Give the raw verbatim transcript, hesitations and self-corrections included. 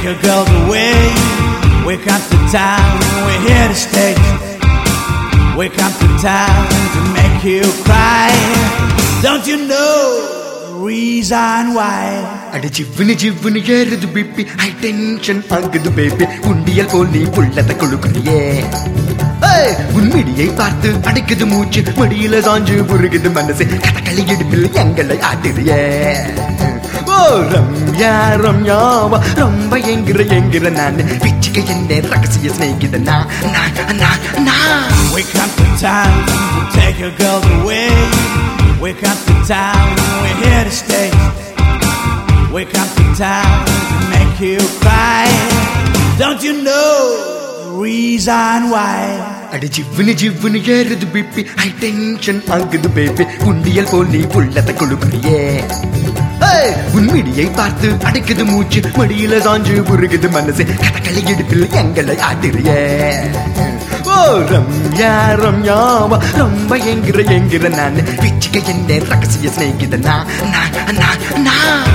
take your girls away. We come to town, we're here to stay. We come to town to make you cry. Don't you know the reason why? அட ஜிவ்வுனு ஜிவ்வுனு ஏறுது BP, high tension ஆகுது baby. உண்டியல் போல் நீ புள்ளத்தை கொழுக்குறியே, உன் மிடியை பார்த்து அடைக்குது மூச்சு, மடியில சாஞ்சு புருகுது மனசு, கதகளி இடுப்பில் எங்களை ஆட்டுறியே. ஓ ரம்யா ரம்யாவா ரொம்ப எங்கிற எங்கிற நான் பிச்சுக்க என்ன ரகசிய ஸ்நேகித நான் நான் நான். We come to town to take your girls away. We come to town, we're here to stay. We come to town to make you cry. Don't you know the reason why? அட ஜிவ்வுனு ஜிவ்வுனு ஏறுது BP, high tension ஆகுது baby. உண்டியல் போல் நீ புள்ளத்தை கொழுக்குறியே, உன் மிடியை பார்த்து அடைக்குது மூச்சு, மடியில சாஞ்சு புருகுது மனசு, கதகளி இடுப்பில் எங்களை ஆட்டுறியே. ஓ ரம்யா ரம்யாவா ரொம்ப எங்கிற எங்கிற நான் பிச்சுக்க என்ன ரகசிய ஸ்நேகித நான் நான் நான்.